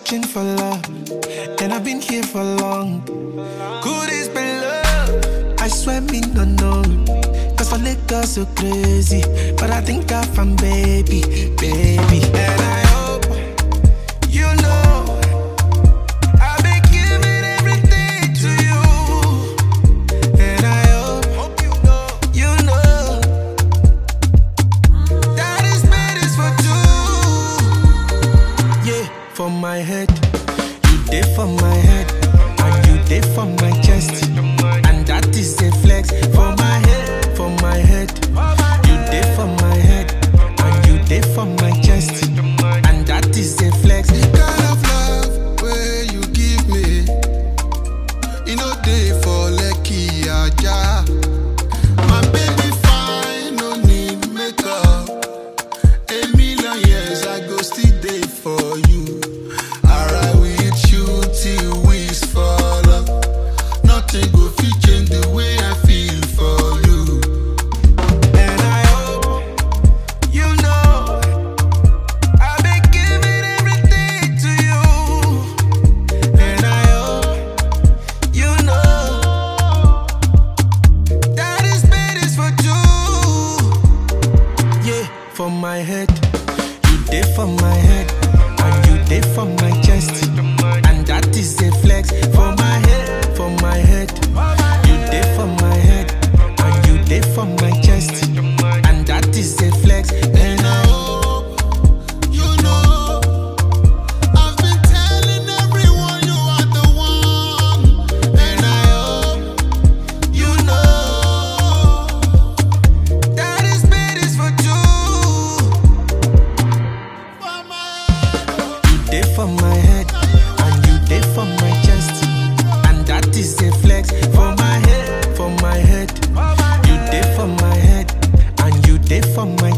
searching for love, and I've been here for long. Could this be love? I swear me no know. Cause for Lagos so crazy, but I think I found baby. And I hope you know I've been giving everything to you. And I hope you know that this man is for two. Yeah, for my head, you did for my head, and you did for my chest, and that is a flex for my head, for my head. You did for my head, and you did for my chest, and that is a flex. The kind of love where you give me, you know they for lucky aja. My baby fine, no need makeup. A million years I go still there for you. I with you till we fall. Nothing go fit change the way I feel for you. And I hope you know I've been giving everything to you. And I hope you know that this bed is for two. Yeah, for my head, you did for my head, and you did for my chest, and that is a flex for my head, for my head. You did for my head, and you did for my chest, and that is a flex. And I hope You know, I've been telling everyone you are the one. and I hope you know that this bed is for two. For my You did for my head, and you did for my chest, and that is a flex for my head, for my head. You did for my head, and you did for my